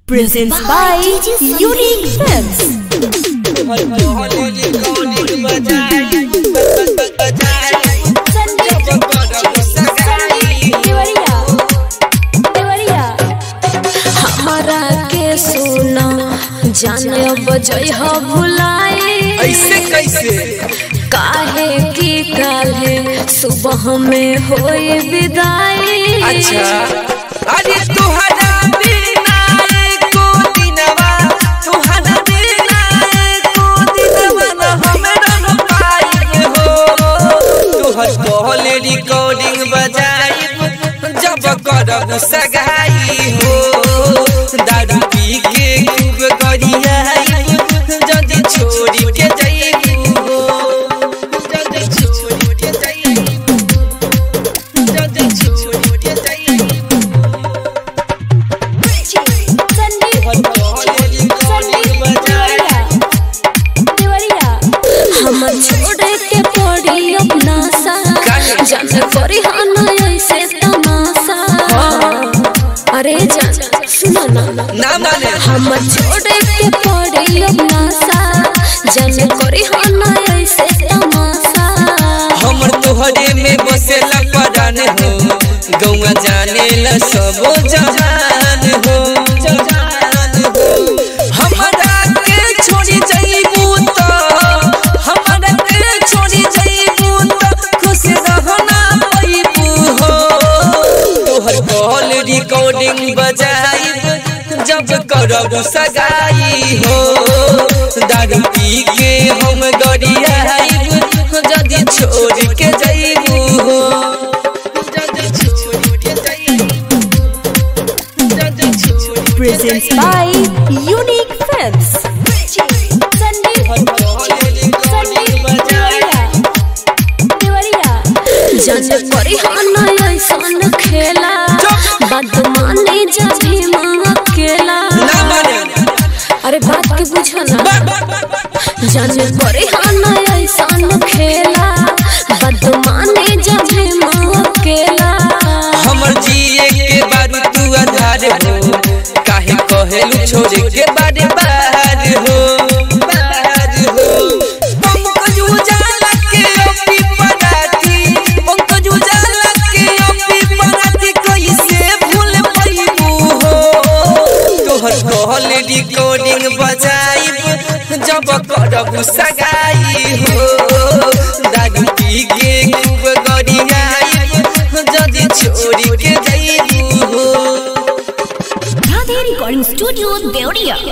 Presents by Unique Films. हमारा के सुना जाने बजय हो भुलाए ऐसे कैसे काहे की काले सुबह में होई विदाई। अच्छा अरे तुहरा बिना एको दिनवा तुहरा बिना एको दिनवा न हमरा न पाई हो। तुहर कॉल रिकॉर्डिंग बजाई जब करब सगाई हो। दारू पी के खूब गरियाई जदी छोड़ी के जाइबू हो। जदी छोड़ी के जाइबू जदी छोड़ी के जाइबू। हम छोड़े के पड़ी अपना सा जाने करी हाना ऐसे तमाशा। अरे जान सुनो ना माने हम छोड़े के पड़ी अपना सा जाने करी हाना ऐसे तमाशा। हमर तोहरे में बसेला परान हो। गौवा जाने ला सब जहान हो। हमरा के छोड़ी जाइबू तो हमरा के छोड़ी जाइबू तो खुश रहना पाइबू हो। तोहर कॉल रिकॉर्डिंग बजाइब जब करब सगाई हो। दारू पी के हम गरियाइब जदी छोड़ के जाइबू हो। जदी छोड़ के जाइबू जदी छोड़ के Presents by Unique Films. जाने करी हाना ऐसन खेला बदमानी जभी माँ अकेला। ना माने अरे बात के बुझो ना जाने करी हाना ऐसन खेला बदमानी जभी माँ अकेला। हमर जिए के बारू तू आधार हो। काहे कहेलू छोड़े के बारे बाहर हो। बाहर हो पंकज उजाला के ओपी पराती पंकज उजाला के ओपी पराती कैसे भूल पाइबू हो। तोहर कॉल रिकॉर्डिंग बजाइब जब करब सगाई हो। दारू पी के खूब गरियाइब जदी छोड़ी के जाइबू हो। Radhe Recording Studio, Deoria.